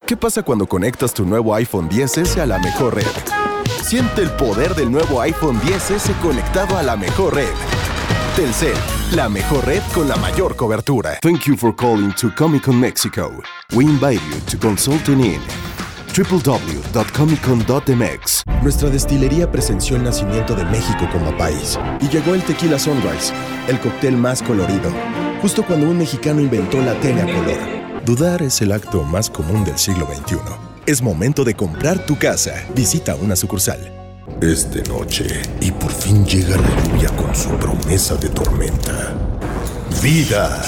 ¿Qué pasa cuando conectas tu nuevo iPhone XS a la mejor red? Siente el poder del nuevo iPhone XS conectado a la mejor red. Telcel, la mejor red con la mayor cobertura. Thank you for calling to Comic-Con Mexico. We invite you to consulting in www.comiccon.mx. Nuestra destilería presenció el nacimiento de México como país y llegó el Tequila Sunrise, el cóctel más colorido, justo cuando un mexicano inventó la tele a color. Dudar es el acto más común del siglo XXI. Es momento de comprar tu casa. Visita una sucursal. Es de noche y por fin llega la lluvia con su promesa de tormenta. ¡Vida!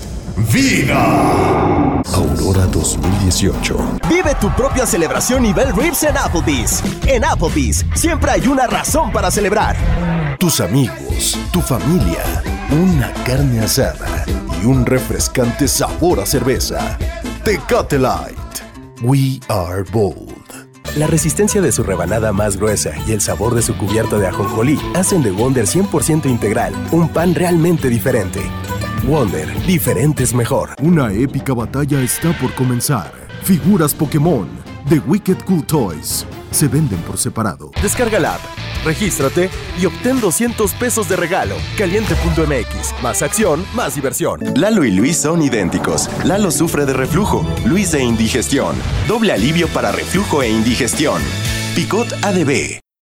¡Vida! Aurora 2018. Vive tu propia celebración nivel Ribs en Applebee's. En Applebee's siempre hay una razón para celebrar. Tus amigos, tu familia, una carne asada y un refrescante sabor a cerveza. Tecate Light. We are bold. La resistencia de su rebanada más gruesa y el sabor de su cubierta de ajonjolí hacen de Wonder 100% integral un pan realmente diferente. Wonder, diferente es mejor. Una épica batalla está por comenzar. Figuras Pokémon de Wicked Cool Toys se venden por separado. Descarga la app, regístrate y obtén $200 de regalo. Caliente.mx. Más acción, más diversión. Lalo y Luis son idénticos. Lalo sufre de reflujo, Luis de indigestión. Doble alivio para reflujo e indigestión. Picot ADB.